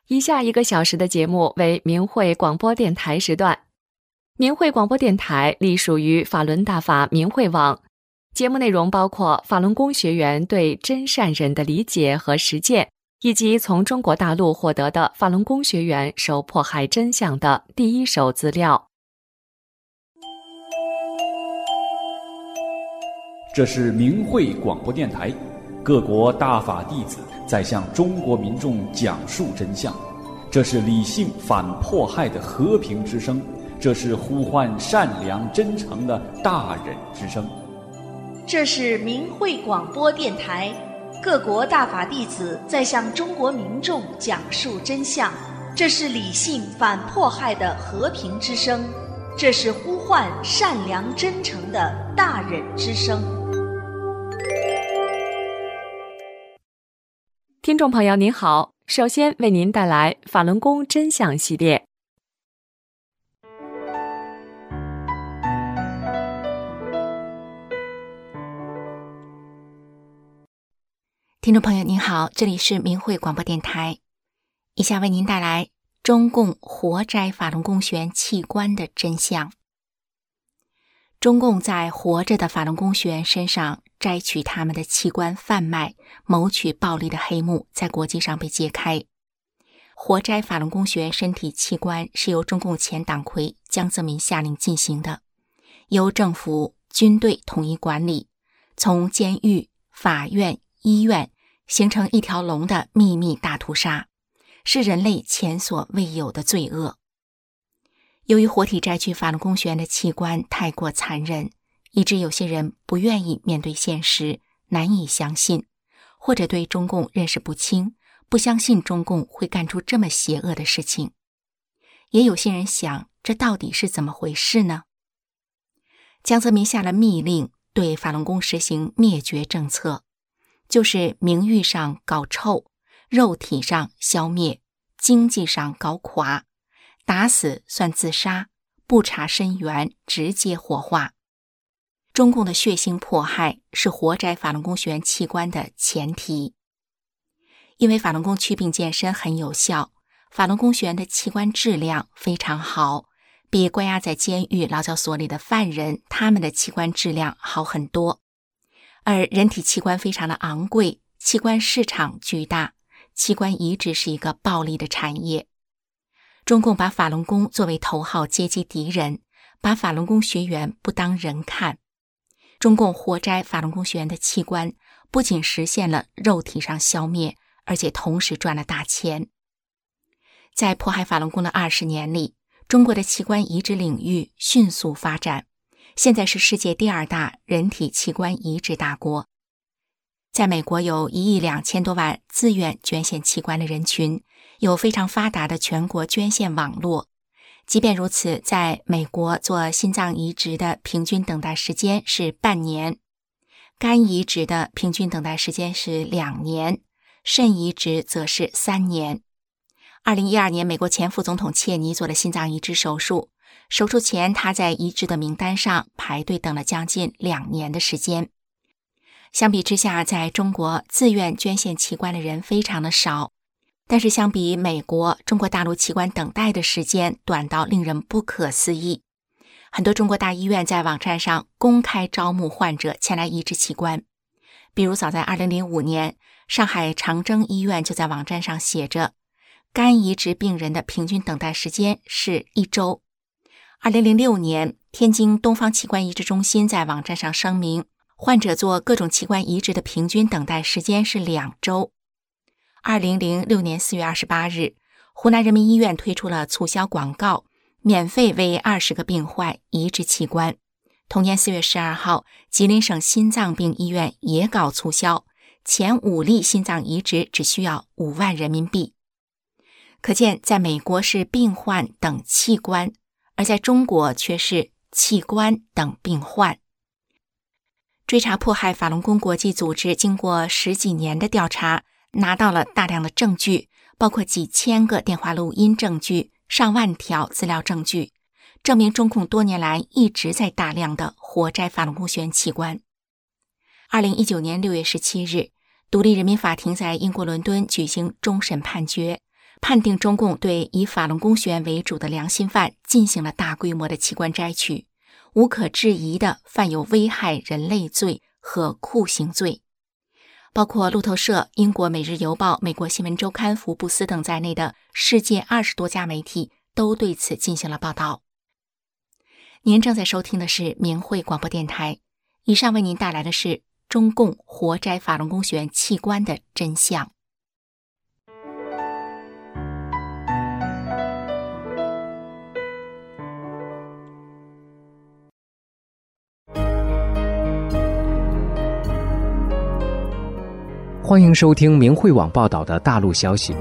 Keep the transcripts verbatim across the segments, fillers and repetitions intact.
以下一个小时的节目为明慧广播电台时段。明慧广播电台隶属于法轮大法明慧网，节目内容包括法轮功学员对真善忍的理解和实践，以及从中国大陆获得的法轮功学员受迫害真相的第一手资料。 这是明慧广播电台，各国大法弟子在向中国民众讲述真相。这是理性反迫害的和平之声，这是呼唤善良真诚的大忍之声。 这是明慧广播电台，各国大法弟子在向中国民众讲述真相。这是理性反迫害的和平之声，这是呼唤善良真诚的大忍之声。 听众朋友您好，首先为您带来法轮功真相系列。 听众朋友您好，这里是明慧广播电台，以下为您带来中共活摘法轮功学员器官的真相。中共在活着的法轮功学员身上摘取他们的器官贩卖、谋取暴利的黑幕在国际上被揭开。活摘法轮功学员身体器官是由中共前党魁江泽民下令进行的，由政府、军队统一管理，从监狱、法院、医院形成一条龙的秘密大屠杀，是人类前所未有的罪恶。由于活体摘取法轮功学员的器官太过残忍，以致有些人不愿意面对现实，难以相信，或者对中共认识不清，不相信中共会干出这么邪恶的事情。也有些人想，这到底是怎么回事呢？江泽民下了密令，对法轮功实行灭绝政策，就是名誉上搞臭，肉体上消灭，经济上搞垮，打死算自杀，不查身源，直接火化。中共的血腥迫害是活摘法轮功学员器官的前提。因为法轮功祛病健身很有效，法轮功学员的器官质量非常好，比关押在监狱劳教所里的犯人他们的器官质量好很多。而人体器官非常的昂贵，器官市场巨大，器官移植是一个暴利的产业。中共把法轮功作为头号阶级敌人，把法轮功学员不当人看。中共活摘法轮功学员的器官，不仅实现了肉体上消灭，而且同时赚了大钱。在迫害法轮功的二十年里，中国的器官移植领域迅速发展，现在是世界第二大人体器官移植大国。在美国有一亿两千多万自愿捐献器官的人群，有非常发达的全国捐献网络。即便如此，在美国做心脏移植的平均等待时间是半年，肝移植的平均等待时间是两年，肾移植则是三年。二零一二年，美国前副总统切尼做了心脏移植手术，手术前他在移植的名单上排队等了将近两年的时间。相比之下，在中国自愿捐献器官的人非常的少，但是相比美国，中国大陆器官等待的时间短到令人不可思议。很多中国大医院在网站上公开招募患者前来移植器官。比如早在二零零五年，上海长征医院就在网站上写着，肝移植病人的平均等待时间是一周。二零零六年，天津东方器官移植中心在网站上声明，患者做各种器官移植的平均等待时间是两周。二零零六年四月二十八日，湖南人民医院推出了促销广告，免费为二十个病患移植器官。同年四月十二号，吉林省心脏病医院也搞促销，前五例心脏移植只需要五万人民币。可见在美国是病患等器官，而在中国却是器官等病患。追查迫害法轮功国际组织经过十几年的调查，拿到了大量的证据，包括几千个电话录音证据、上万条资料证据，证明中共多年来一直在大量的活摘法轮功学员器官。二零一九年六月十七日，独立人民法庭在英国伦敦举行终审判决， 判定中共对以法轮功学员为主的良心犯进行了大规模的器官摘取，无可置疑地犯有危害人类罪和酷刑罪。包括路透社、英国《每日邮报》、美国新闻周刊、福布斯等在内的世界二十多家媒体都对此进行了报道。您正在收听的是明慧广播电台，以上为您带来的是中共活摘法轮功学员器官的真相。 欢迎收听明慧网报道的大陆消息。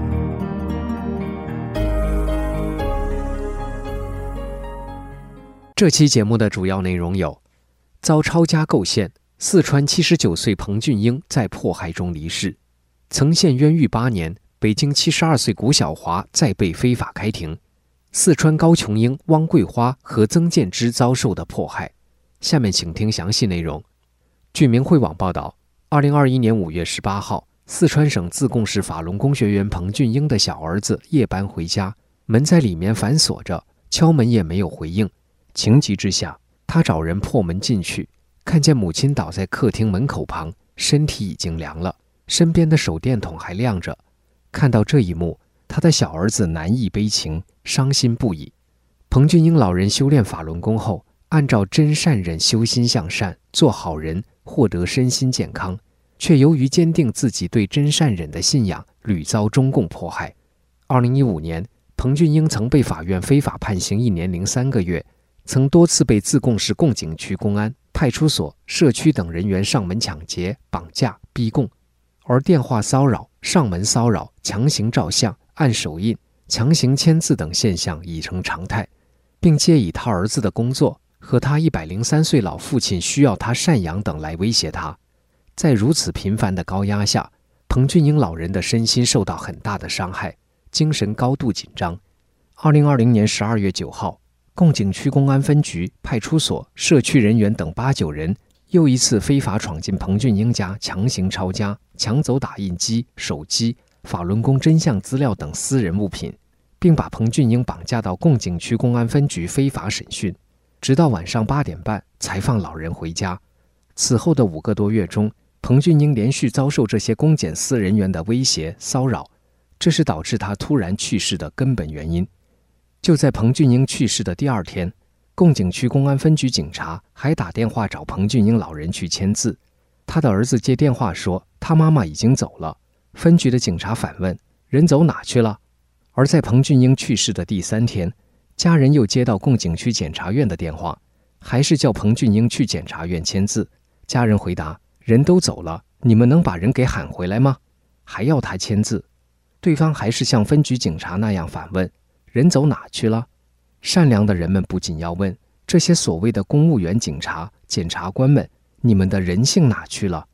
这期节目的主要内容有：遭抄家构陷，四川七十九岁彭俊英在迫害中离世；曾陷冤狱八年，北京七十二岁古小华再被非法开庭；四川高琼英、汪桂花和曾建之遭受的迫害。下面请听详细内容。据明慧网报道，二零二一年五月十八号，四川省自贡市法轮功学员彭俊英的小儿子夜班回家，门在里面反锁着，敲门也没有回应。情急之下，他找人破门进去，看见母亲倒在客厅门口旁，身体已经凉了，身边的手电筒还亮着。看到这一幕，他的小儿子难抑悲情，伤心不已。彭俊英老人修炼法轮功后，按照真善忍修心向善，做好人，获得身心健康，却由于坚定自己对真善忍的信仰，屡遭中共迫害。二零一五年，彭俊英曾被法院非法判刑一年零三个月，曾多次被自贡市贡井区公安、派出所、社区等人员上门抢劫、绑架、逼供，而电话骚扰、上门骚扰、强行照相、按手印、强行签字等现象已成常态，并借以他儿子的工作和他一百零三岁老父亲需要他赡养等来威胁他。在如此频繁的高压下，彭俊英老人的身心受到很大的伤害，精神高度紧张。二零二零年十二月九号，贡井区公安分局、派出所、社区人员等八九人又一次非法闯进彭俊英家，强行抄家，抢走打印机、手机、法轮功真相资料等私人物品，并把彭俊英绑架到贡井区公安分局非法审讯，直到晚上八点半才放老人回家。此后的五个多月中，彭俊英连续遭受这些公检司人员的威胁骚扰，这是导致他突然去世的根本原因。就在彭俊英去世的第二天，贡井区公安分局警察还打电话找彭俊英老人去签字。他的儿子接电话说他妈妈已经走了，分局的警察反问人走哪去了。而在彭俊英去世的第三天，家人又接到贡井区检察院的电话，还是叫彭俊英去检察院签字。家人回答人都走了，你们能把人给喊回来吗？还要他签字。对方还是像分局警察那样反问人走哪去了？善良的人们不仅要问这些所谓的公务员、警察、检察官们，你们的人性哪去了？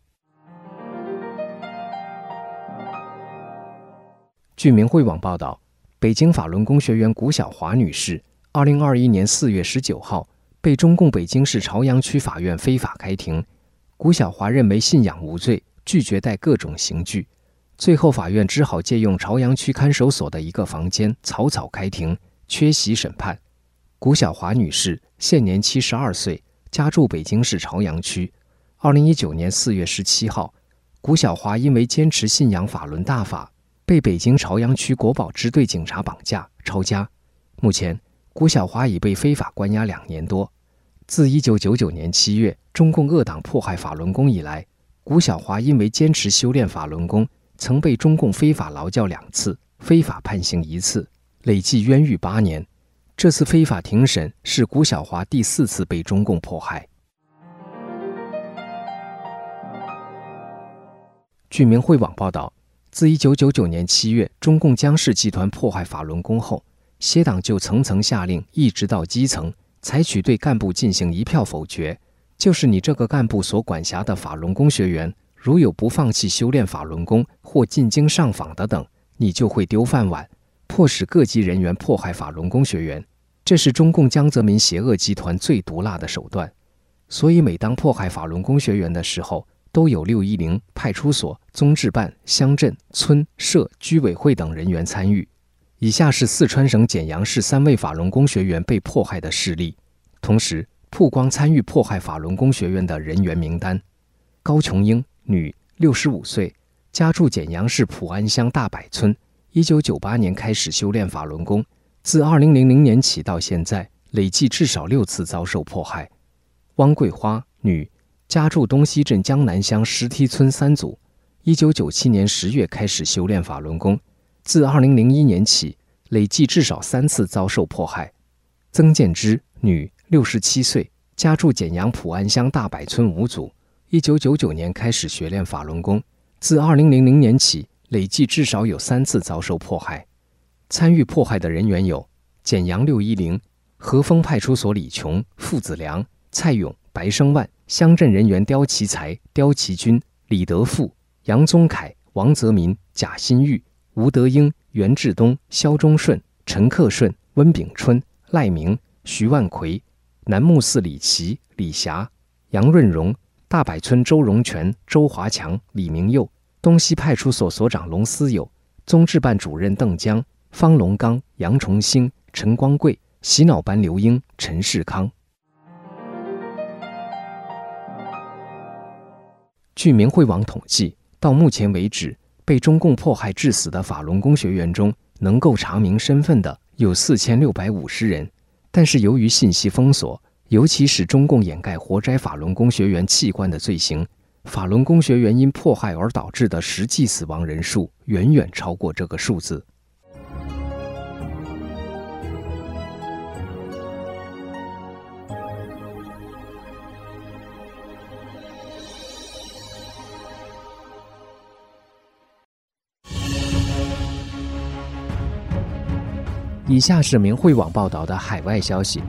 据明慧网报道，北京法轮功学员古小华女士二零二一年四月十九号被中共北京市朝阳区法院非法开庭。古小华认为信仰无罪，拒绝戴各种刑具，最后法院只好借用朝阳区看守所的一个房间草草开庭，缺席审判。古小华女士现年七十二岁，家住北京市朝阳区。二零一九年四月十七号，古小华因为坚持信仰法轮大法，被北京朝阳区国保支队警察绑架抄家。目前古小华已被非法关押两年多。自一九九九年七月中共恶党迫害法轮功以来，古小华因为坚持修炼法轮功，曾被中共非法劳教两次，非法判刑一次，累计冤狱八年。这次非法庭审是古小华第四次被中共迫害。据明慧网报道，自一九九九年七月中共江氏集团迫害法轮功后，协党就层层下令，一直到基层，采取对干部进行一票否决，就是你这个干部所管辖的法轮功学员，如有不放弃修炼法轮功或进京上访的等，你就会丢饭碗，迫使各级人员迫害法轮功学员。这是中共江泽民邪恶集团最毒辣的手段。所以每当迫害法轮功学员的时候， 都有六一零派出所、综治办、乡镇、村、社、居委会等人员参与。以下是四川省简阳市三位法轮功学员被迫害的事例，同时曝光参与迫害法轮功学员的人员名单。高琼英，女，六十五岁，家住简阳市普安乡大柏村，一九九八年开始修炼法轮功，自二零零零年起到现在，累计至少六次遭受迫害。汪桂花，女，家住东西镇江南乡石梯村三组，一九九七年十月开始修炼法轮功，自二零零一年起，累计至少三次遭受迫害。曾建之，女，六十七岁，家住简阳普安乡大柏村五组，一九九九年开始学练法轮功，自二零零零年起，累计至少有三次遭受迫害。参与迫害的人员有简阳六一零、和丰派出所李琼、付子良、蔡勇、白生万，乡镇人员刁其才、刁其军、李德富、杨宗凯、王泽民、贾新玉、吴德英、袁志东、肖忠顺、陈克顺、温炳春、赖明、徐万奎、南木寺李琦、李霞、杨润荣、大柏村周荣全、周华强、李明佑、东西派出所所长龙思友、综治办主任邓江、方龙刚、杨重兴、陈光贵、洗脑班刘英、陈世康。据明慧网统计，到目前为止，被中共迫害致死的法轮功学员中，能够查明身份的有四千六百五十人，但是由于信息封锁，尤其是中共掩盖活摘法轮功学员器官的罪行，法轮功学员因迫害而导致的实际死亡人数远远超过这个数字。以下是明慧网报道的海外消息。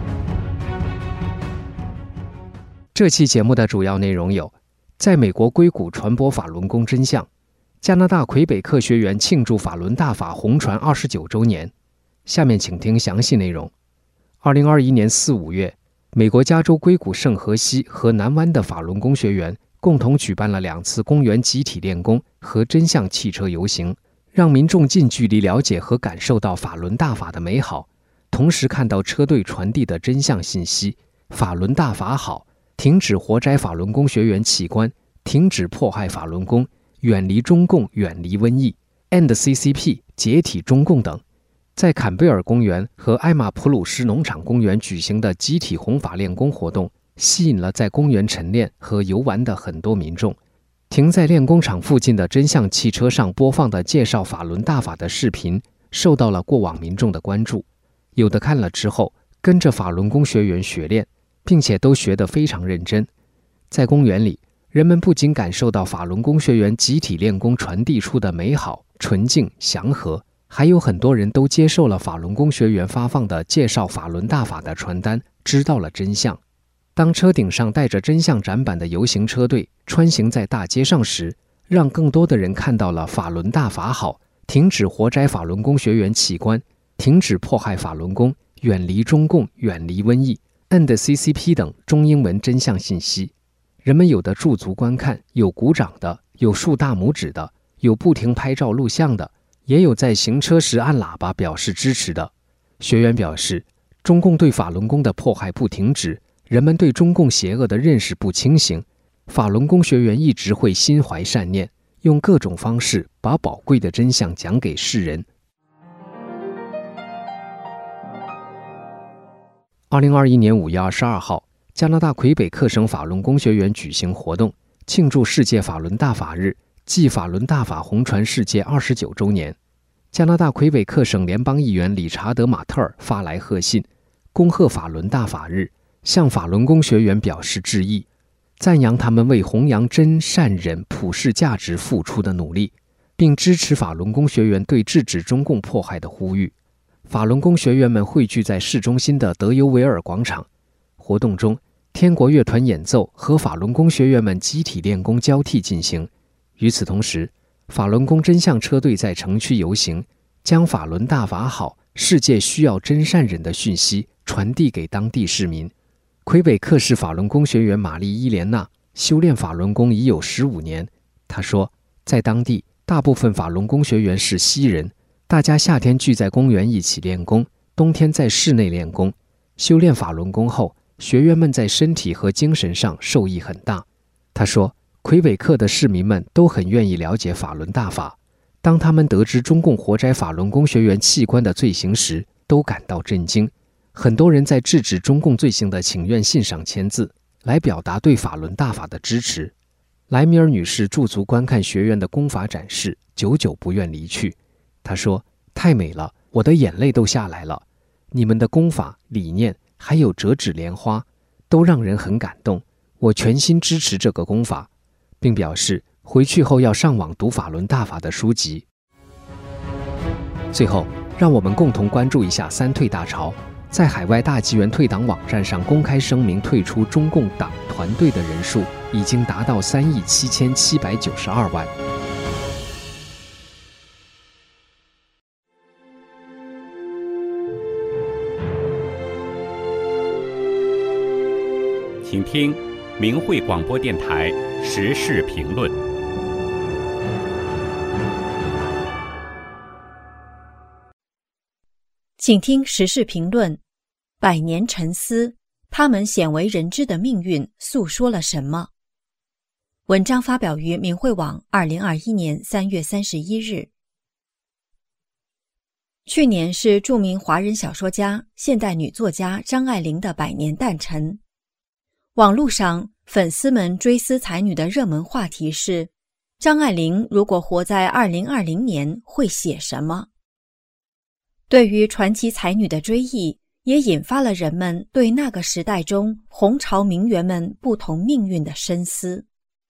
这期节目的主要内容有：在美国硅谷传播法轮功真相，加拿大魁北克学员庆祝法轮大法红传二十九周年。下面请听详细内容。二零二一年四五月，美国加州硅谷圣荷西和南湾的法轮功学员共同举办了两次公园集体练功和真相汽车游行，让民众近距离了解和感受到法轮大法的美好，同时看到车队传递的真相信息：法轮大法好，停止活摘法轮功学员器官，停止迫害法轮功，远离中共，远离瘟疫 ，End C C P， 解体中共等。在坎贝尔公园和艾玛普鲁斯农场公园举行的集体弘法练功活动，吸引了在公园晨练和游玩的很多民众。停在练功场附近的真相汽车上播放的介绍法轮大法的视频，受到了过往民众的关注。有的看了之后，跟着法轮功学员学练，并且都学得非常认真。在公园里，人们不仅感受到法轮功学员集体练功传递出的美好、纯净、祥和，还有很多人都接受了法轮功学员发放的介绍法轮大法的传单，知道了真相。当车顶上带着真相展板的游行车队穿行在大街上时，让更多的人看到了法轮大法好，停止活摘法轮功学员器官，停止迫害法轮功，远离中共，远离瘟疫 End C C P 等中英文真相信息。人们有的驻足观看，有鼓掌的，有竖大拇指的，有不停拍照录像的，也有在行车时按喇叭表示支持的。学员表示，中共对法轮功的迫害不停止，人们对中共邪恶的认识不清醒，法轮功学员一直会心怀善念，用各种方式把宝贵的真相讲给世人。二零二一年五月二十二号，加拿大魁北克省法轮功学员举行活动，庆祝世界法轮大法日暨法轮大法红传世界二十九周年。加拿大魁北克省联邦议员理查德·马特尔发来贺信，恭贺法轮大法日，向法轮功学员表示致意，赞扬他们为弘扬真善忍普世价值付出的努力，并支持法轮功学员对制止中共迫害的呼吁。法轮功学员们汇聚在市中心的德尤维尔广场，活动中，天国乐团演奏和法轮功学员们集体练功交替进行。与此同时，法轮功真相车队在城区游行，将法轮大法好，世界需要真善忍的讯息传递给当地市民。魁北克市法轮功学员玛丽伊莲娜、 修炼法轮功已有十五年。他说，在当地，大部分法轮功学员是西人，大家夏天聚在公园一起练功，冬天在室内练功。修炼法轮功后，学员们在身体和精神上受益很大。他说，魁北克的市民们都很愿意了解法轮大法，当他们得知中共活摘法轮功学员器官的罪行时，都感到震惊。很多人在制止中共罪行的请愿信上签字，来表达对法轮大法的支持。莱米尔女士驻足观看学员的功法展示，久久不愿离去。她说，太美了，我的眼泪都下来了。你们的功法、理念还有折纸莲花都让人很感动，我全心支持这个功法，并表示回去后要上网读法轮大法的书籍。最后，让我们共同关注一下三退大潮。在海外大纪元退党网站上公开声明退出中共党团队的人数已经达到三亿七千七百九十二万。 请听明慧广播电台时事评论。 请听时事评论。百年沉思，他们鲜为人知的命运诉说了什么？文章发表于明慧网二零二一年三月三十一日。去年是著名华人小说家、现代女作家张爱玲的百年诞辰。网络上粉丝们追思才女的热门话题是：张爱玲如果活在二零二零年会写什么？对于传奇才女的追忆，也引发了人们对那个时代中红潮名媛们不同命运的深思。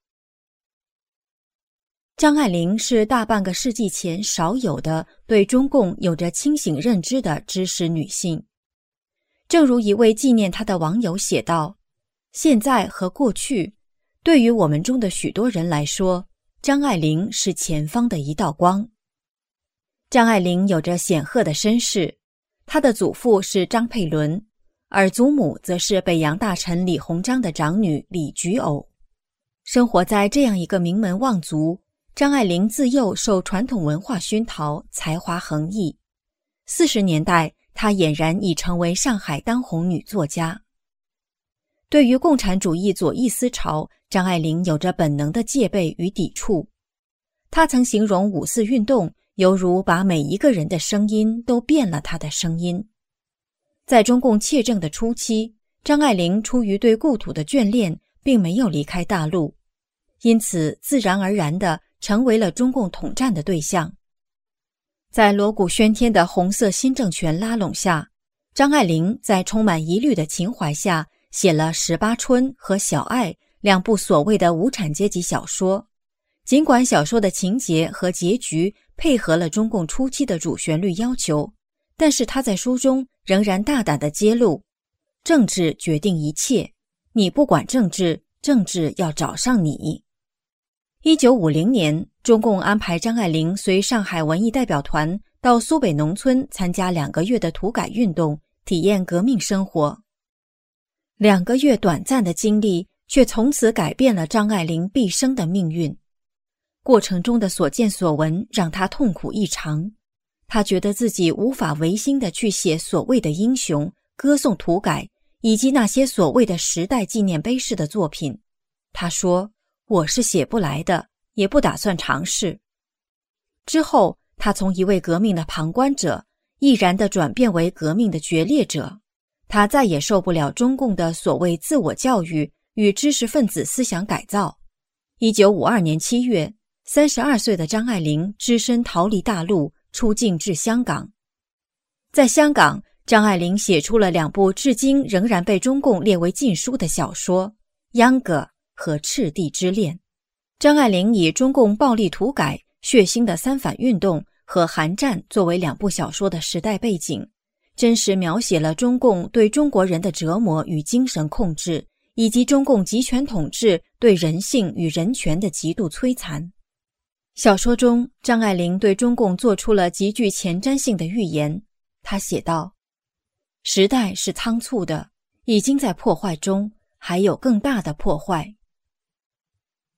张爱玲是大半个世纪前少有的对中共有着清醒认知的知识女性。正如一位纪念她的网友写道，现在和过去，对于我们中的许多人来说，张爱玲是前方的一道光。张爱玲有着显赫的身世，她的祖父是张佩纶，而祖母则是北洋大臣李鸿章的长女李菊藕。生活在这样一个名门望族，张爱玲自幼受传统文化熏陶，才华横溢。四十年代，她俨然已成为上海当红女作家。对于共产主义左翼思潮，张爱玲有着本能的戒备与抵触。她曾形容五四运动犹如把每一个人的声音都变了他的声音。在中共窃政的初期，张爱玲出于对故土的眷恋，并没有离开大陆，因此自然而然地成为了中共统战的对象。在锣鼓喧天的红色新政权拉拢下，张爱玲在充满疑虑的情怀下，写了《十八春》和《小爱》两部所谓的无产阶级小说。尽管小说的情节和结局配合了中共初期的主旋律要求，但是他在书中仍然大胆地揭露，政治决定一切，你不管政治，政治要找上你。一九五零年，中共安排张爱玲随上海文艺代表团到苏北农村参加两个月的土改运动，体验革命生活。两个月短暂的经历，却从此改变了张爱玲毕生的命运。过程中的所见所闻让他痛苦异常，他觉得自己无法违心地去写所谓的英雄，歌颂土改，以及那些所谓的时代纪念碑式的作品。他说，我是写不来的，也不打算尝试。之后，他从一位革命的旁观者，毅然地转变为革命的决裂者。他再也受不了中共的所谓自我教育与知识分子思想改造。一九五二年七月，三十二岁的张爱玲只身逃离大陆，出境至香港。在香港，张爱玲写出了两部至今仍然被中共列为禁书的小说《秧歌》和《赤地之恋》。张爱玲以中共暴力土改、血腥的三反运动和韩战作为两部小说的时代背景，真实描写了中共对中国人的折磨与精神控制，以及中共集权统治对人性与人权的极度摧残。小说中，张爱玲对中共做出了极具前瞻性的预言。她写道，时代是仓促的，已经在破坏中，还有更大的破坏。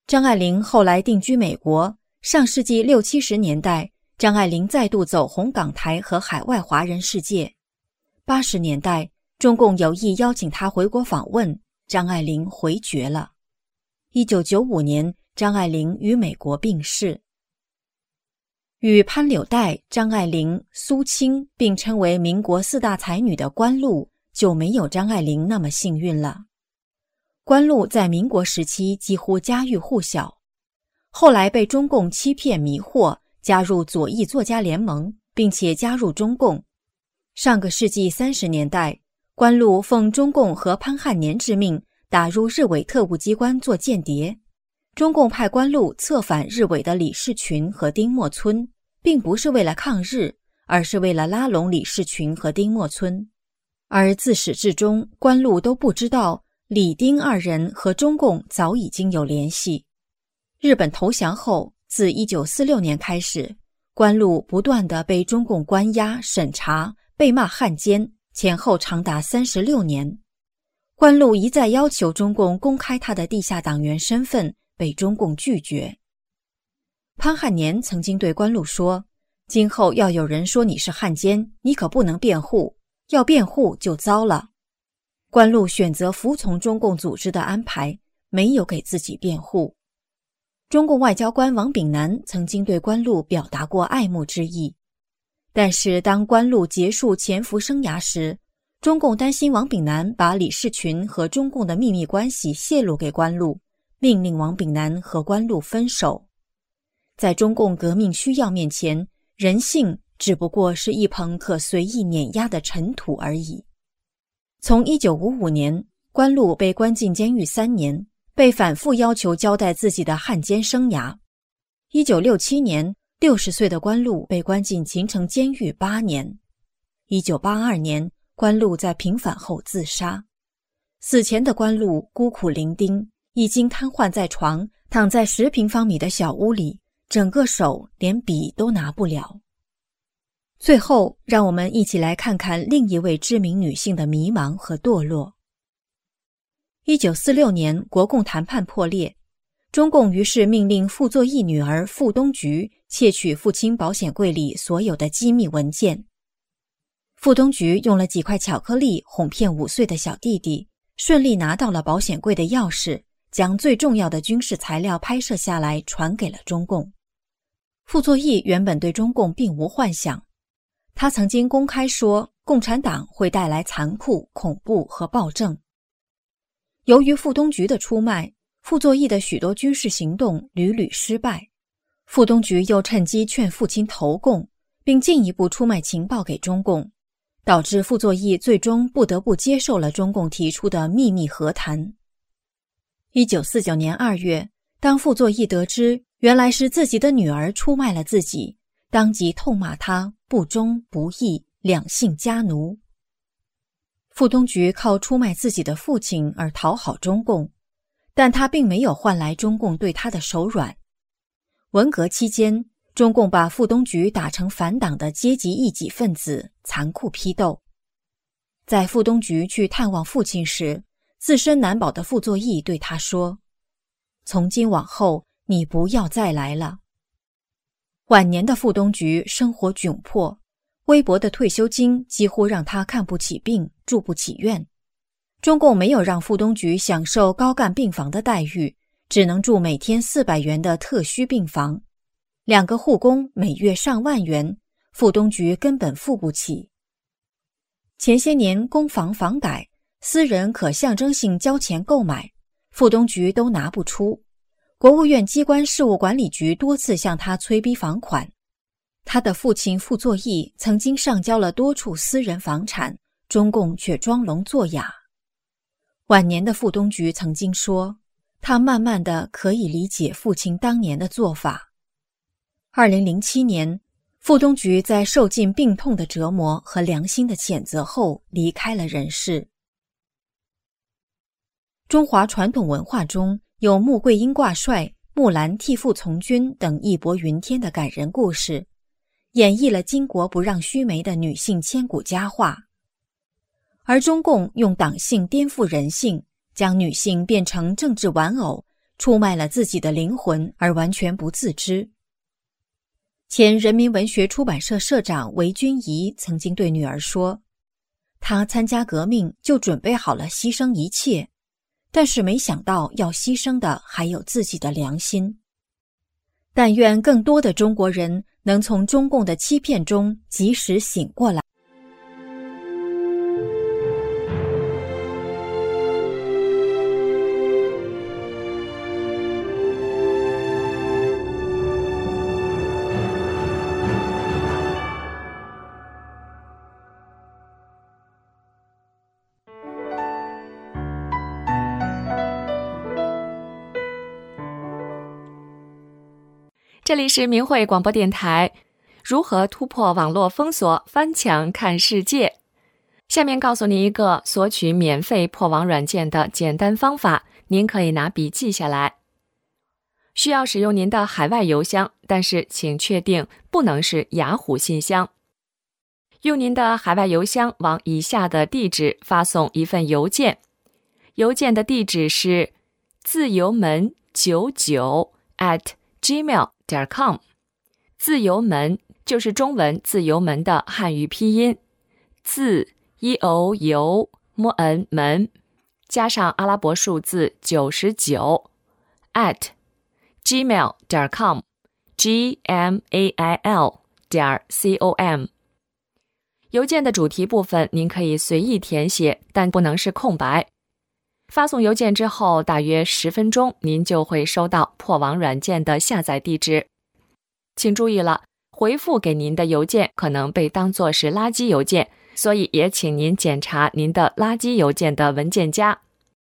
张爱玲后来定居美国，上世纪六七十年代，张爱玲再度走红港台和海外华人世界。八十年代，中共有意邀请她回国访问，张爱玲回绝了。一九九五年，张爱玲于美国病逝。与潘柳黛、张爱玲、苏青并称为民国四大才女的关露，就没有张爱玲那么幸运了。关露在民国时期几乎家喻户晓，后来被中共欺骗迷惑，加入左翼作家联盟，并且加入中共。上个世纪三十年代，关露奉中共和潘汉年之命，打入日伪特务机关做间谍。中共派关露策反日伪的李士群和丁默村，并不是为了抗日，而是为了拉拢李士群和丁默村。而自始至终，关露都不知道李丁二人和中共早已经有联系。日本投降后，自一九四六年开始，关露不断地被中共关押、审查，被骂汉奸，前后长达三十六年。关露一再要求中共公开他的地下党员身份，被中共拒绝。潘汉年曾经对关露说，今后要有人说你是汉奸，你可不能辩护，要辩护就糟了。关露选择服从中共组织的安排，没有给自己辩护。中共外交官王炳南曾经对关露表达过爱慕之意，但是当关露结束潜伏生涯时，中共担心王炳南把李士群和中共的秘密关系泄露给关露，命令王炳南和关露分手。在中共革命需要面前，人性只不过是一捧可随意碾压的尘土而已。从一九五五年，关露被关进监狱三年，被反复要求交代自己的汉奸生涯。一九六七年，六十岁的关露被关进秦城监狱八年。一九八二年，关露在平反后自杀。死前的关露孤苦伶仃，已经瘫痪在床，躺在十平方米的小屋里，整个手连笔都拿不了。最后，让我们一起来看看另一位知名女性的迷茫和堕落。一九四六年，国共谈判破裂，中共于是命令傅作义女儿傅冬菊窃取父亲保险柜里所有的机密文件。傅冬菊用了几块巧克力哄骗五岁的小弟弟，顺利拿到了保险柜的钥匙，将最重要的军事材料拍摄下来传给了中共。傅作义原本对中共并无幻想，他曾经公开说共产党会带来残酷、恐怖和暴政。由于傅冬菊的出卖，傅作义的许多军事行动屡屡失败。傅冬菊又趁机劝父亲投共，并进一步出卖情报给中共，导致傅作义最终不得不接受了中共提出的秘密和谈。一九四九年二月，当傅作义得知原来是自己的女儿出卖了自己，当即痛骂他不忠不义，两性家奴。傅冬菊靠出卖自己的父亲而讨好中共，但他并没有换来中共对他的手软。文革期间，中共把傅冬菊打成反党的阶级异己分子，残酷批斗。在傅冬菊去探望父亲时，自身难保的傅作义对他说，从今往后你不要再来了。晚年的傅冬菊生活窘迫，微薄的退休金几乎让他看不起病，住不起院。中共没有让傅冬菊享受高干病房的待遇，只能住每天四百元的特需病房。两个护工每月上万元，傅冬菊根本付不起。前些年公房房改，私人可象征性交钱购买，傅冬菊都拿不出。国务院机关事务管理局多次向他催逼房款。他的父亲傅作义曾经上交了多处私人房产，中共却装聋作哑。晚年的傅冬菊曾经说，他慢慢的可以理解父亲当年的做法。二零零七年，傅冬菊在受尽病痛的折磨和良心的谴责后离开了人世。中华传统文化中有穆桂英挂帅、木兰替父从军等义薄云天的感人故事，演绎了巾帼不让须眉的女性千古佳话。而中共用党性颠覆人性，将女性变成政治玩偶， 出卖了自己的灵魂而完全不自知。前人民文学出版社社长韦君仪曾经对女儿说，他参加革命就准备好了牺牲一切，但是没想到要牺牲的还有自己的良心。但愿更多的中国人能从中共的欺骗中及时醒过来。 这里是明慧广播电台，如何突破网络封锁，翻墙看世界。下面告诉您一个索取免费破网软件的简单方法，您可以拿笔记下来。需要使用您的海外邮箱，但是请确定不能是雅虎信箱。用您的海外邮箱往以下的地址发送一份邮件，邮件的地址是自由门九九 at gmail点 com， 自由门就是中文自由门的汉语拼音，自 e o u m n 门加上阿拉伯数字九十九 at gmail点 com g m a i l 点 c o m。 邮件的主题部分您可以随意填写，但不能是空白。发送邮件之后大约十分钟，您就会收到破网软件的下载地址。请注意了，回复给您的邮件可能被当作是垃圾邮件，所以也请您检查您的垃圾邮件的文件夹。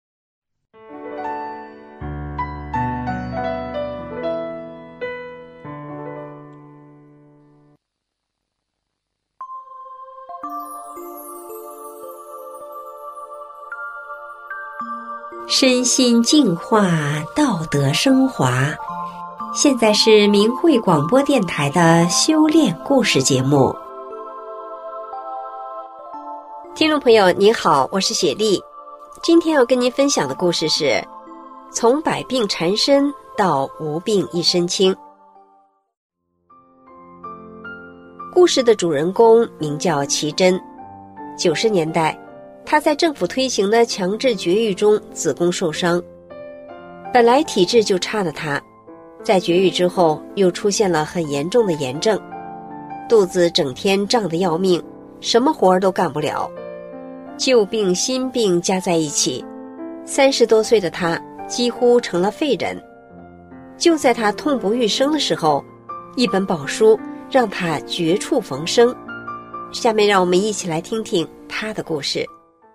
身心净化，道德升华。现在是明慧广播电台的修炼故事节目。听众朋友您好，我是雪莉。今天要跟您分享的故事是从百病缠身到无病一身轻。故事的主人公名叫齐真。九十年代他在政府推行的强制绝育中子宫受伤，本来体质就差的他，在绝育之后又出现了很严重的炎症，肚子整天胀得要命，什么活儿都干不了。旧病新病加在一起，三十多岁的他几乎成了废人。就在他痛不欲生的时候，一本宝书让他绝处逢生。下面让我们一起来听听他的故事。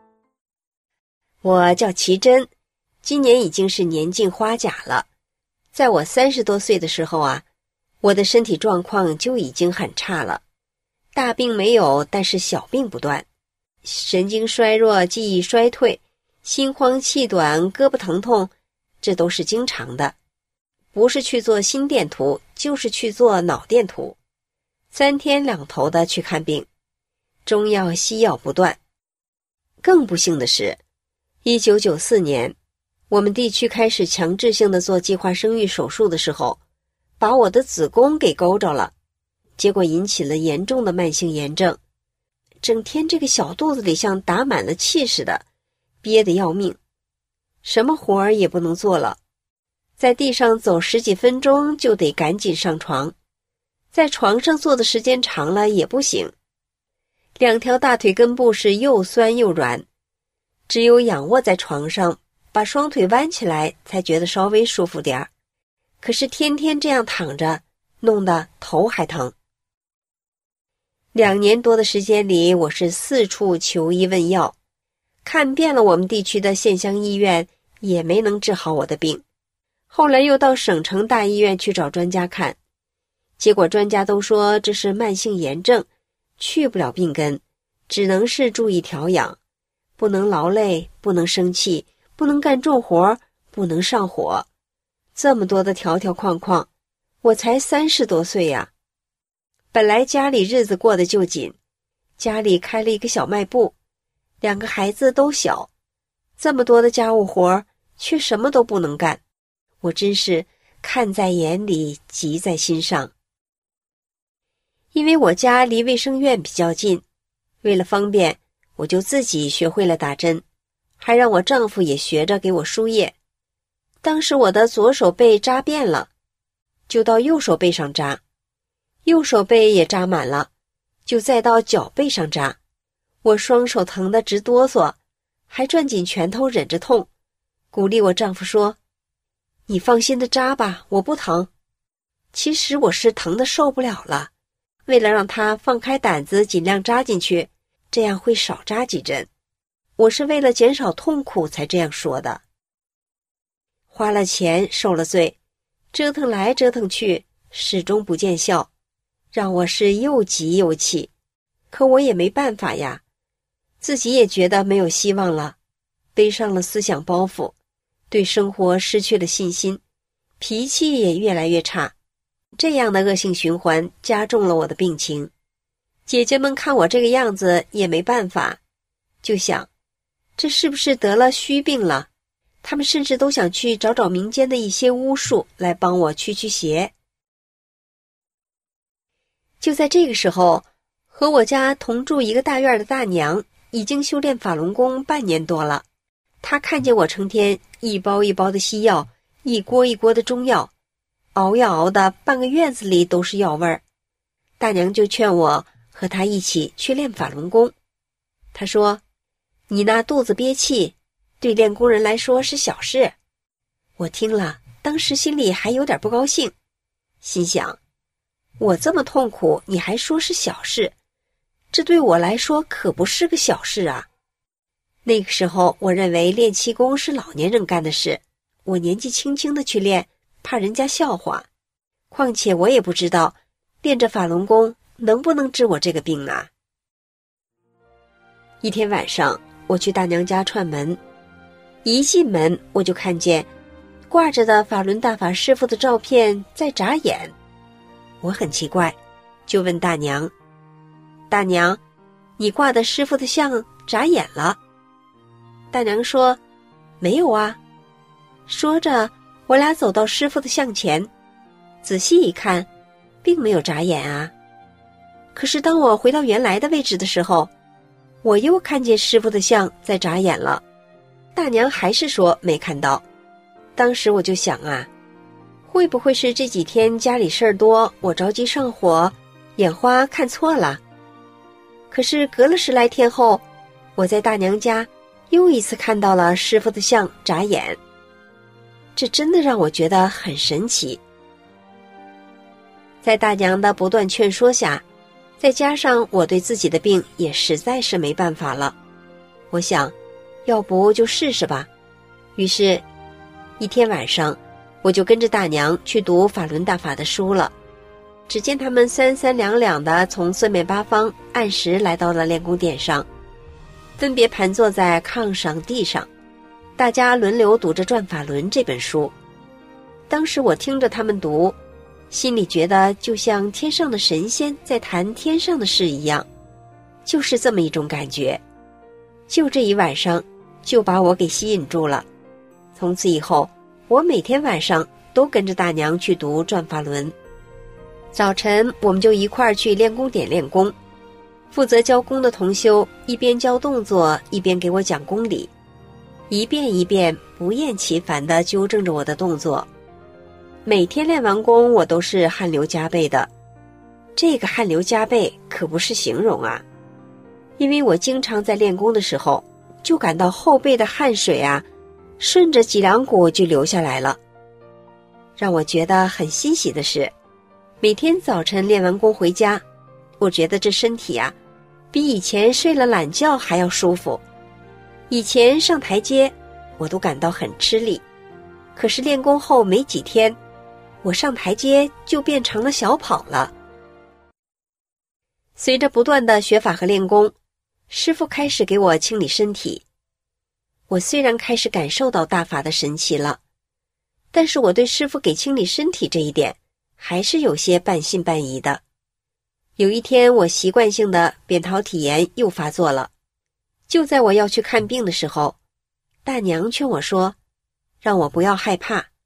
我叫齐真，今年已经是年近花甲了。在我三十多岁的时候啊，我的身体状况就已经很差了，大病没有，但是小病不断，神经衰弱、记忆衰退、心慌气短、胳膊疼痛，这都是经常的。不是去做心电图，就是去做脑电图，三天两头的去看病，中药西药不断。更不幸的是，一九九四年我们地区开始强制性的做计划生育手术的时候，把我的子宫给勾着了，结果引起了严重的慢性炎症，整天这个小肚子里像打满了气似的，憋得要命，什么活儿也不能做了，在地上走十几分钟就得赶紧上床，在床上坐的时间长了也不行，两条大腿根部是又酸又软，只有仰卧在床上把双腿弯起来才觉得稍微舒服点儿，可是天天这样躺着，弄得头还疼。两年多的时间里，我是四处求医问药，看遍了我们地区的县乡医院，也没能治好我的病。后来又到省城大医院去找专家看，结果专家都说这是慢性炎症，去不了病根，只能是注意调养，不能劳累，不能生气，不能干重活，不能上火。这么多的条条框框，我才三十多岁呀。本来家里日子过得就紧，家里开了一个小卖部，两个孩子都小，这么多的家务活却什么都不能干， 我真是看在眼里，急在心上。因为我家离卫生院比较近，为了方便，我就自己学会了打针，还让我丈夫也学着给我输液。当时我的左手背扎遍了，就到右手背上扎，右手背也扎满了，就再到脚背上扎。我双手疼得直哆嗦，还攥紧拳头忍着痛，鼓励我丈夫说：“你放心的扎吧，我不疼。”其实我是疼得受不了了，为了让他放开胆子尽量扎进去，这样会少扎几针。我是为了减少痛苦才这样说的。花了钱受了罪，折腾来折腾去，始终不见效，让我是又急又气。可我也没办法呀，自己也觉得没有希望了，背上了思想包袱，对生活失去了信心，脾气也越来越差。这样的恶性循环加重了我的病情。姐姐们看我这个样子也没办法，就想这是不是得了虚病了？他们甚至都想去找找民间的一些巫术来帮我驱驱邪。就在这个时候，和我家同住一个大院的大娘已经修炼法轮功半年多了。她看见我成天一包一包的西药，一锅一锅的中药，熬呀熬的半个院子里都是药味儿。大娘就劝我和她一起去练法轮功。她说：“你那肚子憋气，对练功人来说是小事。”我听了，当时心里还有点不高兴，心想：我这么痛苦，你还说是小事，这对我来说可不是个小事啊。那个时候我认为练气功是老年人干的事，我年纪轻轻的去练，怕人家笑话。况且我也不知道练着法轮功能不能治我这个病啊。一天晚上我去大娘家串门，一进门我就看见挂着的法轮大法师父的照片在眨眼。我很奇怪，就问大娘：“大娘，你挂的师父的像眨眼了？”大娘说：“没有啊。”说着，我俩走到师父的像前，仔细一看，并没有眨眼啊。可是当我回到原来的位置的时候，我又看见师父的像在眨眼了。大娘还是说没看到。当时我就想啊，会不会是这几天家里事儿多，我着急上火，眼花看错了？可是隔了十来天后，我在大娘家又一次看到了师父的像眨眼，这真的让我觉得很神奇。在大娘的不断劝说下，再加上我对自己的病也实在是没办法了，我想要不就试试吧。于是一天晚上，我就跟着大娘去读法轮大法的书了。只见他们三三两两的从四面八方按时来到了练功点上，分别盘坐在炕上地上，大家轮流读着《转法轮》这本书。当时我听着他们读，心里觉得就像天上的神仙在谈天上的事一样，就是这么一种感觉。就这一晚上就把我给吸引住了。从此以后，我每天晚上都跟着大娘去读《转法轮》。早晨我们就一块儿去练功点练功，负责教功的同修一边教动作一边给我讲功理，一遍一遍不厌其烦地纠正着我的动作。每天练完功我都是汗流浃背的，这个汗流浃背可不是形容啊，因为我经常在练功的时候就感到后背的汗水啊顺着脊梁骨就流下来了。让我觉得很欣喜的是，每天早晨练完功回家，我觉得这身体啊比以前睡了懒觉还要舒服。以前上台阶我都感到很吃力，可是练功后没几天，我上台阶就变成了小跑了。随着不断的学法和练功，师父开始给我清理身体。我虽然开始感受到大法的神奇了，但是我对师父给清理身体这一点还是有些半信半疑的。有一天我习惯性的扁桃体炎又发作了，就在我要去看病的时候，大娘劝我说，让我不要害怕，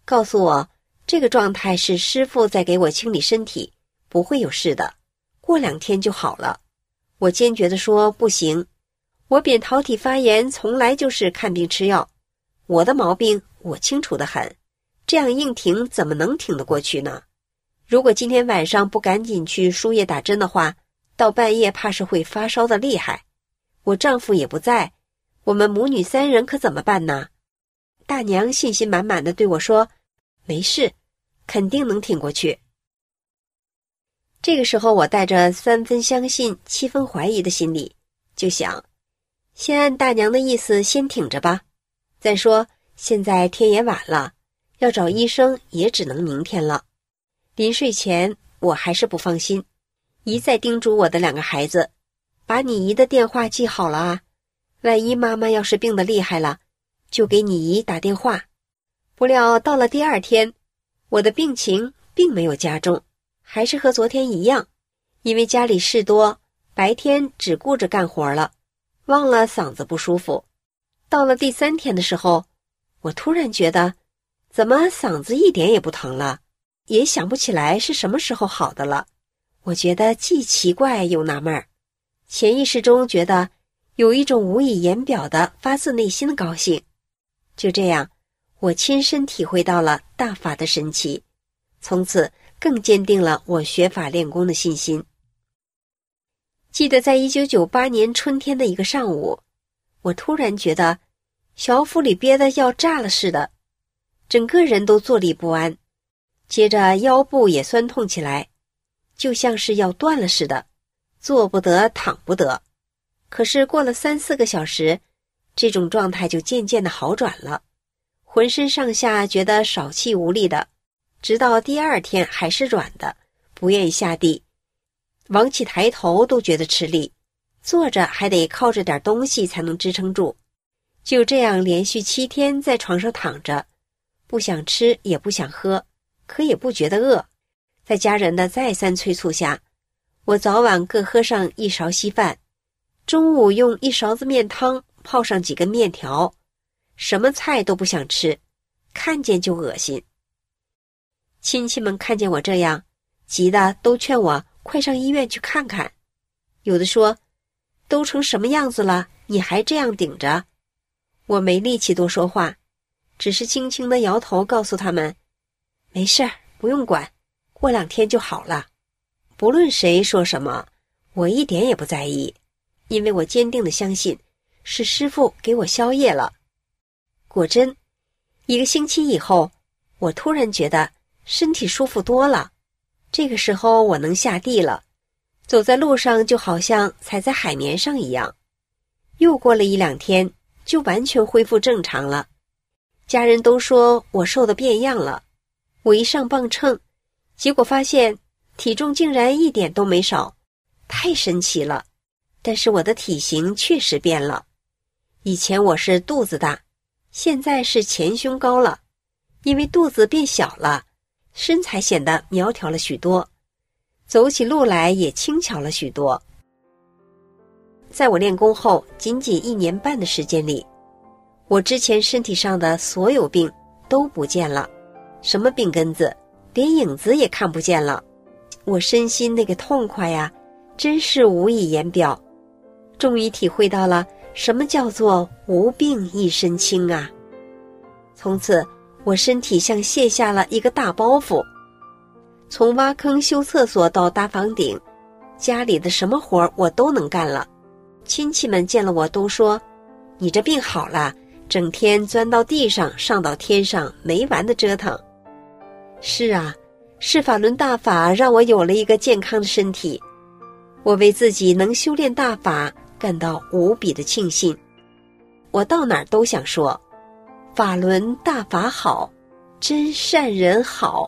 告诉我这个状态是师父在给我清理身体，不会有事的，过两天就好了。我坚决地说不行，我扁桃体发炎从来就是看病吃药，我的毛病我清楚得很，这样硬挺怎么能挺得过去呢？如果今天晚上不赶紧去输液打针的话，到半夜怕是会发烧的厉害。我丈夫也不在，我们母女三人可怎么办呢？大娘信心满满的对我说，没事，肯定能挺过去。这个时候我带着三分相信七分怀疑的心理，就想先按大娘的意思先挺着吧，再说现在天也晚了，要找医生也只能明天了。临睡前我还是不放心，一再叮嘱我的两个孩子，把你姨的电话记好了啊，万一妈妈要是病得厉害了，就给你姨打电话。不料到了第二天，我的病情并没有加重，还是和昨天一样，因为家里事多，白天只顾着干活了，忘了嗓子不舒服。到了第三天的时候，我突然觉得怎么嗓子一点也不疼了，也想不起来是什么时候好的了。我觉得既奇怪又纳闷儿，潜意识中觉得有一种无以言表的发自内心的高兴。就这样，我亲身体会到了大法的神奇，从此更坚定了我学法练功的信心。记得在一九九八年春天的一个上午，我突然觉得小腹里憋得要炸了似的，整个人都坐立不安，接着腰部也酸痛起来，就像是要断了似的，坐不得躺不得。可是过了三四个小时，这种状态就渐渐的好转了，浑身上下觉得少气无力的，直到第二天还是软的，不愿意下地，往起抬头都觉得吃力，坐着还得靠着点东西才能支撑住。就这样连续七天在床上躺着，不想吃也不想喝，可也不觉得饿。在家人的再三催促下，我早晚各喝上一勺稀饭，中午用一勺子面汤泡上几根面条，什么菜都不想吃，看见就恶心。亲戚们看见我这样，急得都劝我快上医院去看看。有的说，都成什么样子了，你还这样顶着？我没力气多说话，只是轻轻地摇头告诉他们，没事儿，不用管，过两天就好了。不论谁说什么，我一点也不在意，因为我坚定地相信是师父给我消业了。果真，一个星期以后，我突然觉得身体舒服多了。这个时候我能下地了，走在路上就好像踩在海绵上一样。又过了一两天，就完全恢复正常了。家人都说我瘦得变样了，我一上磅秤，结果发现体重竟然一点都没少，太神奇了。但是我的体型确实变了，以前我是肚子大，现在是前胸高了，因为肚子变小了，身材显得苗条了许多，走起路来也轻巧了许多。在我练功后仅仅一年半的时间里，我之前身体上的所有病都不见了，什么病根子连影子也看不见了。我身心那个痛快呀，真是无以言表，终于体会到了什么叫做无病一身轻啊。从此我身体像卸下了一个大包袱，从挖坑修厕所到搭房顶，家里的什么活我都能干了。亲戚们见了我都说，你这病好了，整天钻到地上上到天上，没完的折腾。是啊，是法轮大法让我有了一个健康的身体，我为自己能修炼大法感到无比的庆幸。我到哪儿都想说，法轮大法好，真善人好。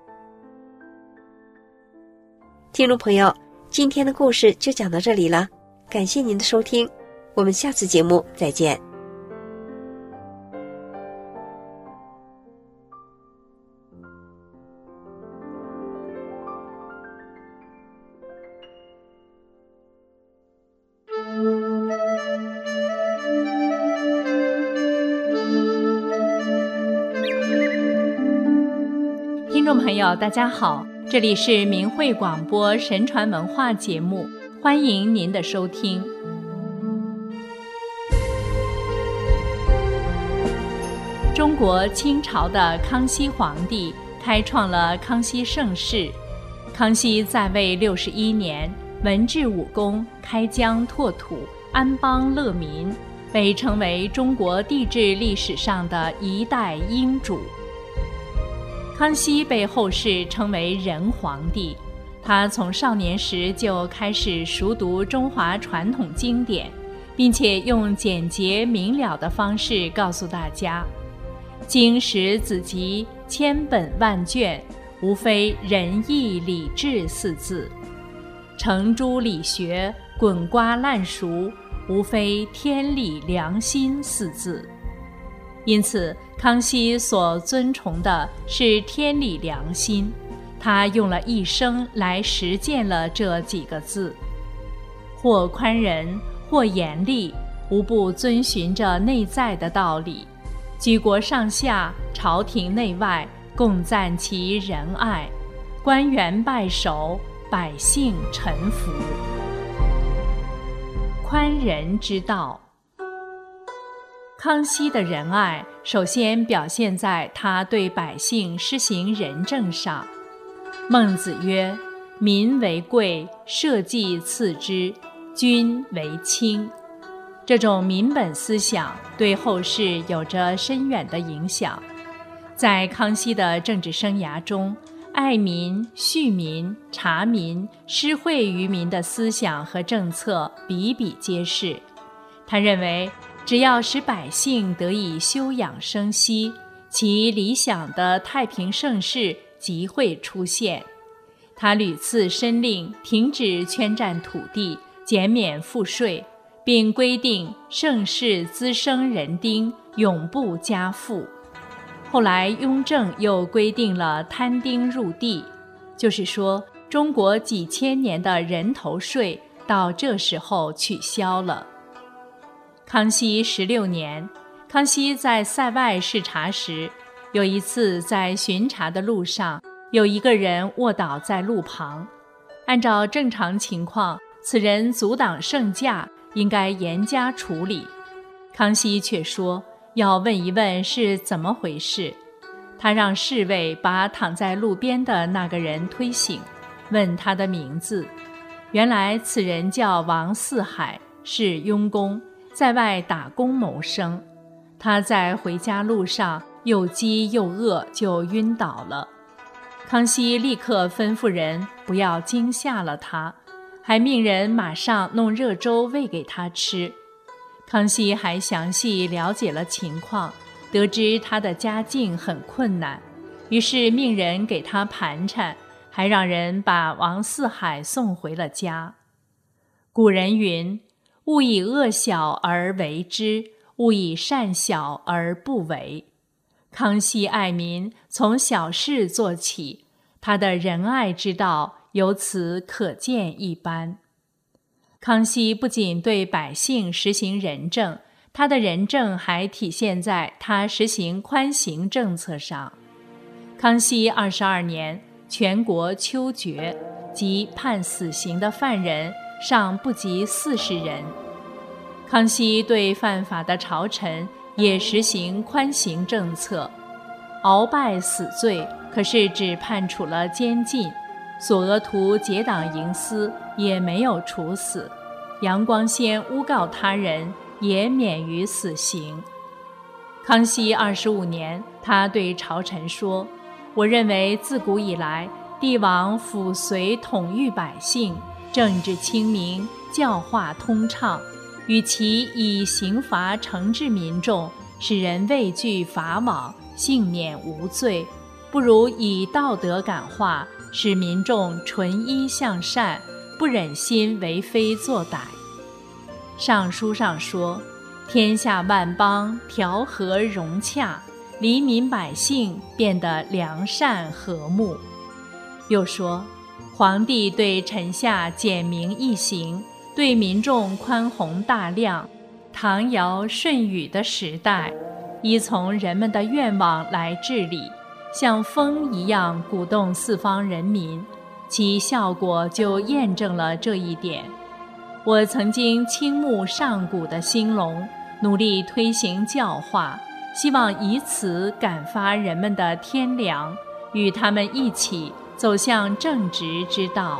听众朋友，今天的故事就讲到这里了，感谢您的收听，我们下次节目再见。 众朋友，大家好，这里是明慧广播神传文化节目，欢迎您的收听。中国清朝的康熙皇帝开创了康熙盛世。康熙在位六十一年，文治武功，开疆拓土，安邦乐民，被称为中国帝制历史上的一代英主。康熙被后世称为仁皇帝，他从少年时就开始熟读中华传统经典，并且用简洁明了的方式告诉大家，经史子集千本万卷，无非仁义礼智四字，程朱理学滚瓜烂熟，无非天理良心四字。因此康熙所尊崇的是天理良心，他用了一生来实践了这几个字，或宽仁或严厉，无不遵循着内在的道理，举国上下朝廷内外共赞其仁爱，官员拜首，百姓臣服。宽仁之道。康熙的仁爱首先表现在他对百姓施行仁政上。孟子曰：民为贵，社稷次之，君为轻。这种民本思想对后世有着深远的影响。在康熙的政治生涯中，爱民、恤民、察民、施惠于民的思想和政策比比皆是。他认为只要使百姓得以休养生息，其理想的太平盛世即会出现。他屡次申令停止圈占土地，减免赋税，并规定盛世滋生人丁，永不加赋。后来雍正又规定了摊丁入地，就是说中国几千年的人头税到这时候取消了。康熙十六年，康熙在塞外视察时，有一次在巡查的路上，有一个人卧倒在路旁。按照正常情况，此人阻挡圣驾，应该严加处理。康熙却说要问一问是怎么回事。他让侍卫把躺在路边的那个人推醒，问他的名字。原来此人叫王四海，是佣工，在外打工谋生。他在回家路上又饥又饿，就晕倒了。康熙立刻吩咐人不要惊吓了他，还命人马上弄热粥喂给他吃。康熙还详细了解了情况，得知他的家境很困难，于是命人给他盘缠，还让人把王四海送回了家。古人云：勿以恶小而为之，勿以善小而不为。康熙爱民，从小事做起，他的仁爱之道由此可见一斑。康熙不仅对百姓实行仁政，他的仁政还体现在他实行宽刑政策上。康熙二十二年，全国秋决，即判死刑的犯人尚不及四十人。康熙对犯法的朝臣也实行宽刑政策，鳌拜死罪，可是只判处了监禁；索额图结党营私也没有处死；杨光先诬告他人也免于死刑。康熙二十五年，他对朝臣说：我认为自古以来，帝王抚随统御百姓，政治清明，教化通畅，与其以刑罚惩治民众，使人畏惧法网，幸免无罪，不如以道德感化，使民众纯一向善，不忍心为非作歹。上书上说：天下万邦调和融洽，黎民百姓变得良善和睦。又说，皇帝对臣下简明易行，对民众宽宏大量。唐尧舜禹的时代，依从人们的愿望来治理， 像风一样鼓动四方人民，其效果就验证了这一点。我曾经倾慕上古的兴隆，努力推行教化，希望以此感发人们的天良，与他们一起走向正直之道。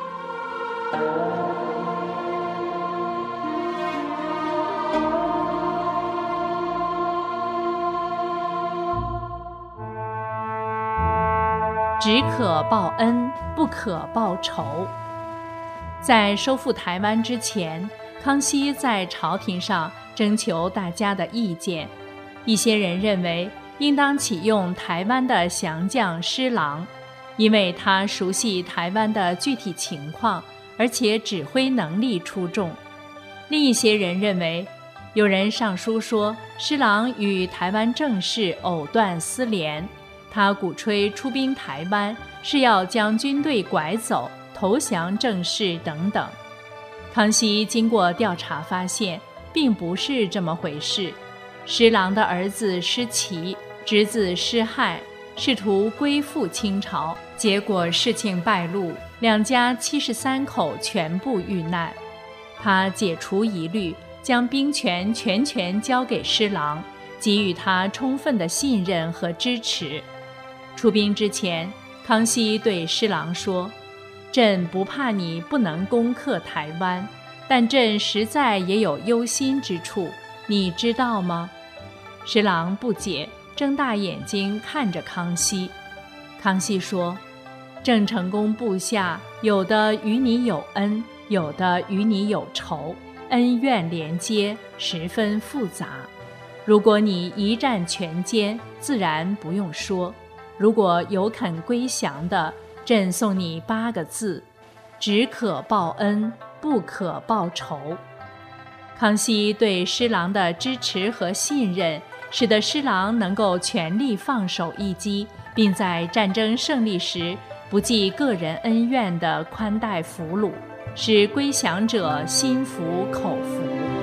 只可报恩，不可报仇。在收复台湾之前，康熙在朝廷上征求大家的意见。一些人认为应当启用台湾的降将施琅，因为他熟悉台湾的具体情况，而且指挥能力出众。另一些人认为，有人上书说施琅与台湾政事藕断丝连，他鼓吹出兵台湾是要将军队拐走，投降郑氏等等。康熙经过调查发现，并不是这么回事。施琅的儿子施琦、侄子施翰试图归附清朝，结果事情败露，两家七十三口全部遇难。他解除疑虑，将兵权全权交给施琅，给予他充分的信任和支持。出兵之前，康熙对施琅说：“朕不怕你不能攻克台湾，但朕实在也有忧心之处，你知道吗？”施琅不解，睁大眼睛看着康熙。康熙说：“郑成功部下有的与你有恩，有的与你有仇，恩怨连接，十分复杂。如果你一战全歼，自然不用说。如果有肯归降的，朕送你八个字：只可报恩，不可报仇。”康熙对施琅的支持和信任，使得施琅能够全力放手一击，并在战争胜利时不计个人恩怨地宽待俘虏，使归降者心服口服。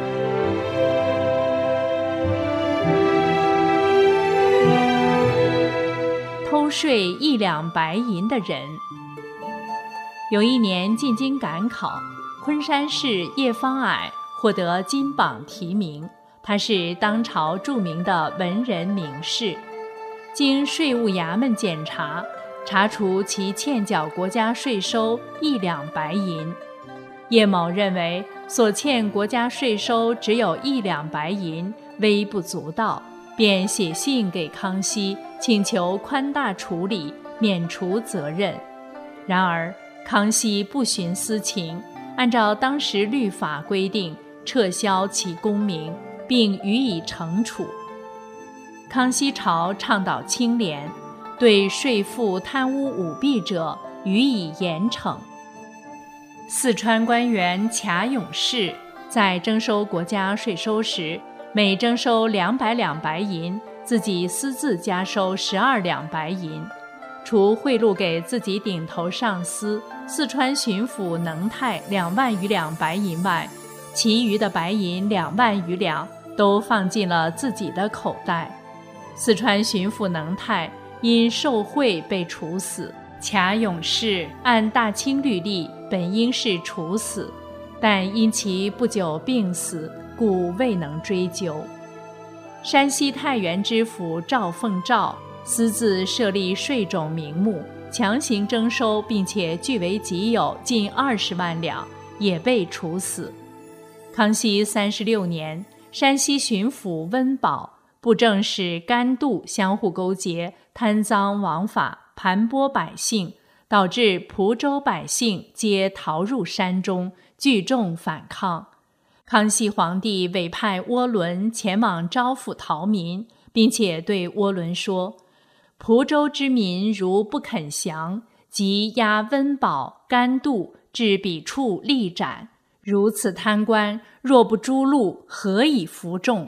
偷税一两白银的人。有一年进京赶考，昆山市叶方蔼获得金榜题名，他是当朝著名的文人名士。经税务衙门检查，查处其欠缴国家税收一两白银。叶某认为所欠国家税收只有一两白银，微不足道，便写信给康熙，请求宽大处理，免除责任。然而康熙不徇私情，按照当时律法规定，撤销其功名，并予以惩处。康熙朝倡导清廉，对税负贪污舞弊者予以严惩。四川官员卡永士在征收国家税收时，每征收两百两白银，自己私自加收十二两白银。除贿赂给自己顶头上司四川巡抚能泰两万余两白银外，其余的白银两万余两都放进了自己的口袋。四川巡抚能泰因受贿被处死，卡永士按大清律例本应是处死，但因其不久病死，故未能追究。山西太原知府赵凤照私自设立税种名目，强行征收并且据为己有近二十万两，也被处死。康熙三十六年，山西巡抚温宝、布政使甘度相互勾结，贪赃枉法，盘剥百姓，导致蒲州百姓皆逃入山中，聚众反抗。康熙皇帝委派涡轮前往招抚逃民，并且对涡轮说：“蒲州之民如不肯降，即押温宝、甘度至彼处立斩。如此贪官，若不诛戮，何以服众？”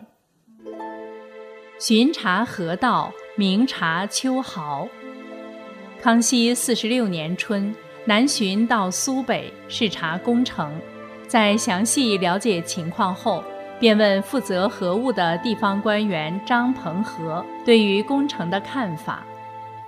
巡查河道，明察秋毫。康熙四十六年春，南巡到苏北视察工程，在详细了解情况后，便问负责河务的地方官员张鹏和对于工程的看法。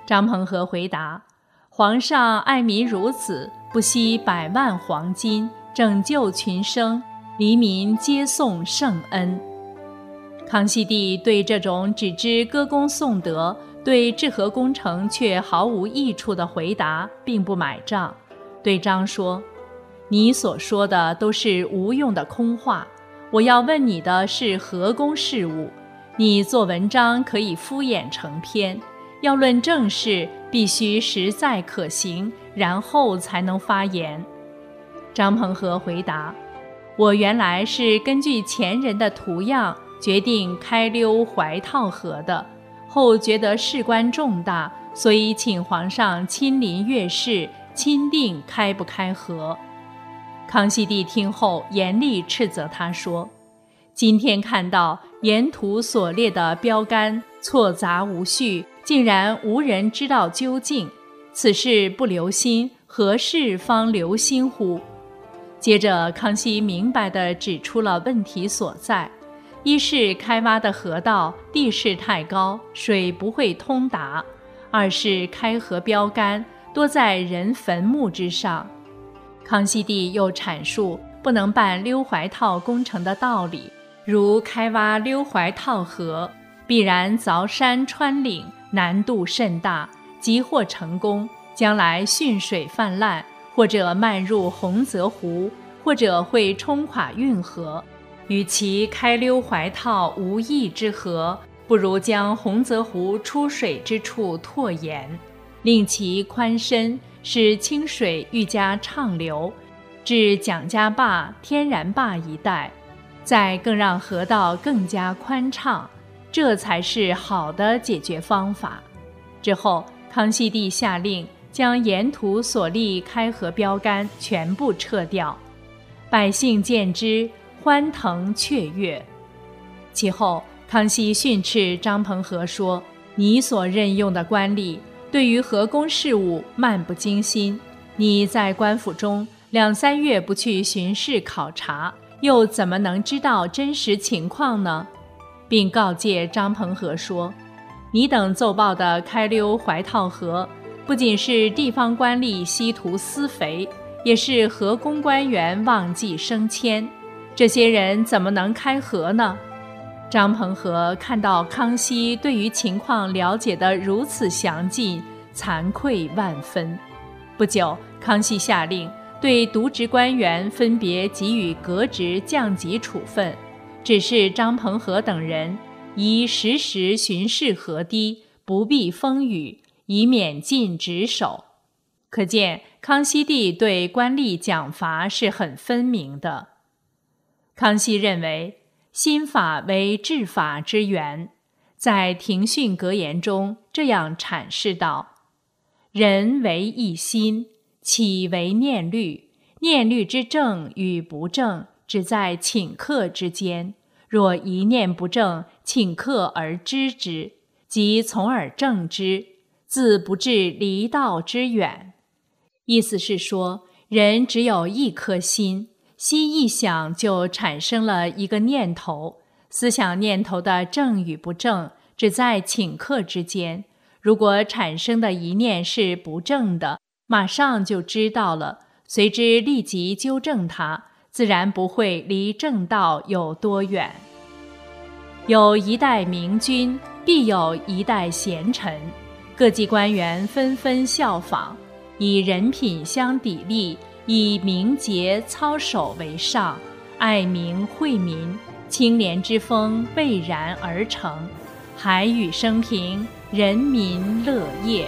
张彭和回答：皇上爱民如子，不惜百万黄金，拯救群生，黎民皆颂圣恩。康熙帝对这种只知歌功颂德，对治河工程却毫无益处的回答并不买账，对张说：你所说的都是无用的空话，我要问你的是河工事务。你做文章可以敷衍成篇，要论正事必须实在可行，然后才能发言。张彭和回答：我原来是根据前人的图样决定开溜怀套河的，后觉得事关重大，所以请皇上亲临阅视，钦定开不开河。康熙帝听后严厉斥责他说：今天看到沿途所列的标杆错杂无序，竟然无人知道究竟，此事不留心，何事方留心乎？接着康熙明白地指出了问题所在，一是开挖的河道地势太高，水不会通达；二是开河标杆多在人坟墓之上。康熙帝又阐述不能办溜怀套工程的道理，如开挖溜怀套河，必然凿山穿岭，难度甚大，即或成功，将来汛水泛滥，或者漫入洪泽湖，或者会冲垮运河。与其开溜怀套无益之河，不如将洪泽湖出水之处拓延，令其宽深，使清水愈加畅流，至蒋家坝、天然坝一带，再更让河道更加宽畅，这才是好的解决方法。之后，康熙帝下令将沿途所立开河标杆全部撤掉，百姓见之欢腾雀跃。其后，康熙训斥张彭和说：你所任用的官吏对于河工事务漫不经心，你在官府中两三月不去巡视考察，又怎么能知道真实情况呢？并告诫张彭和说：你等奏报的开溜怀套河，不仅是地方官吏稀图私肥，也是河工官员忘记升迁，这些人怎么能开河呢？张彭和看到康熙对于情况了解得如此详尽，惭愧万分。不久，康熙下令对渎职官员分别给予革职降级处分，指示张彭和等人宜时时巡视河堤，不避风雨，以免尽职守。可见康熙帝对官吏奖罚是很分明的。康熙认为新法为治法之源，在庭训格言中这样阐释道：人为一心，岂为念律？念律之正与不正，只在顷刻之间。若一念不正，顷刻而知之，即从而正之，自不至离道之远。意思是说，人只有一颗心，心一想就产生了一个念头，思想念头的正与不正，只在顷刻之间。如果产生的一念是不正的，马上就知道了，随之立即纠正它，自然不会离正道有多远。有一代明君，必有一代贤臣，各级官员纷纷效仿，以人品相砥砺，以明节操守为上，爱民惠民，清廉之风蔚然而成，海宇升平，人民乐业。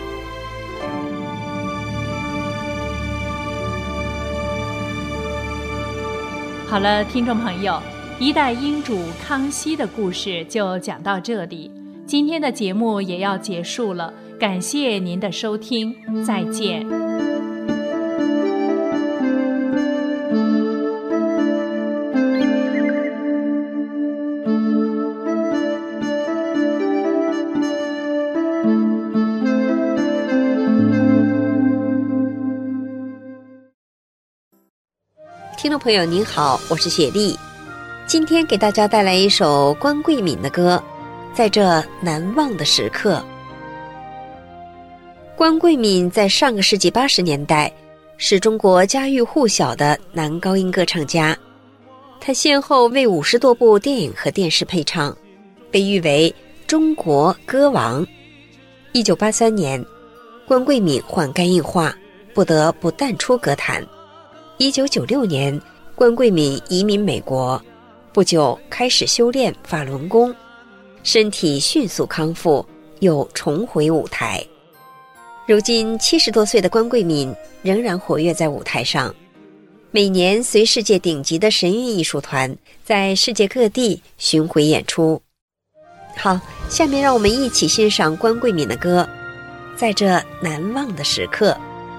好了，听众朋友，一代英主康熙的故事就讲到这里，今天的节目也要结束了，感谢您的收听，再见。 听众朋友您好，我是雪莉，今天给大家带来一首关桂敏的歌，在这难忘的时刻。 关桂敏在上个世纪八十年代是中国家喻户晓的男高音歌唱家，他先后为五十多部电影和电视配唱，被誉为中国歌王。一九八三年，关桂敏患肝硬化，不得不淡出歌坛。一九九六年，关桂敏移民美国，不久开始修炼法轮功，身体迅速康复，又重回舞台。如今七十多岁的关桂敏仍然活跃在舞台上，每年随世界顶级的神韵艺术团在世界各地巡回演出。好，下面让我们一起欣赏关桂敏的歌《在这难忘的时刻》。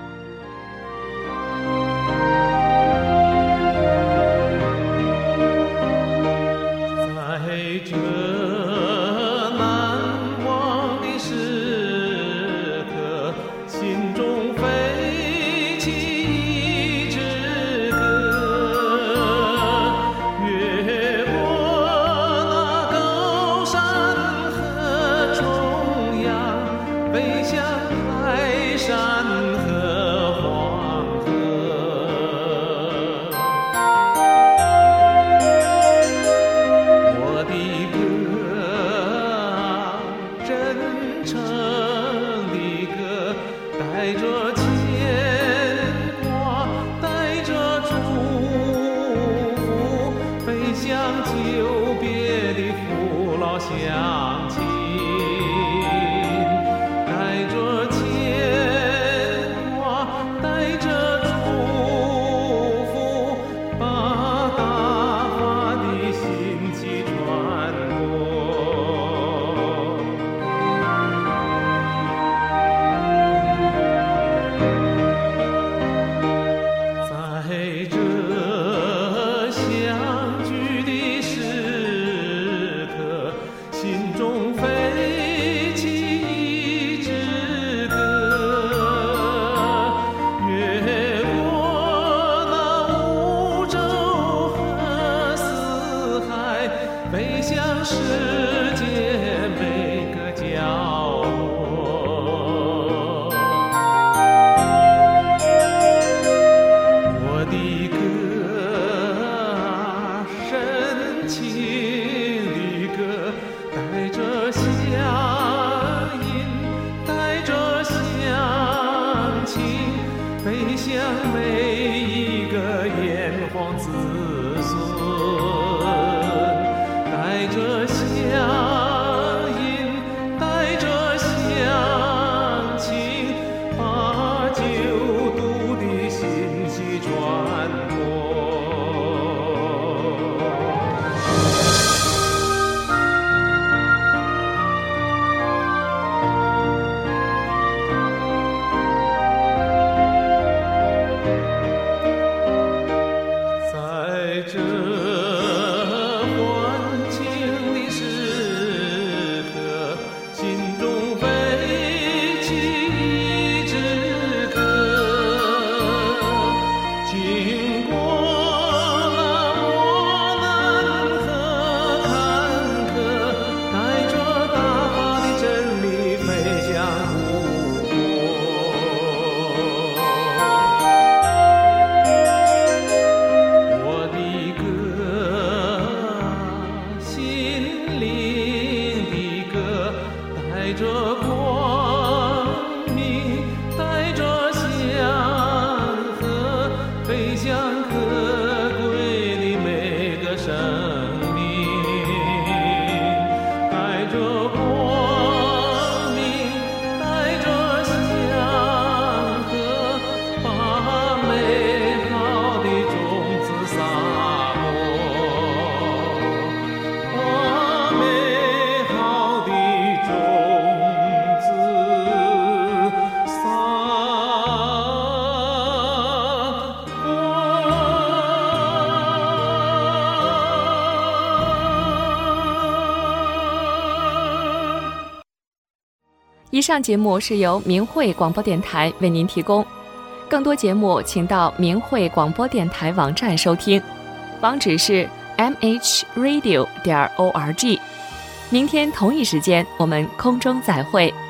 以上节目是由明慧广播电台为您提供，更多节目请到明慧广播电台网站收听，网址是 m h radio 点 org。明天同一时间我们空中再会。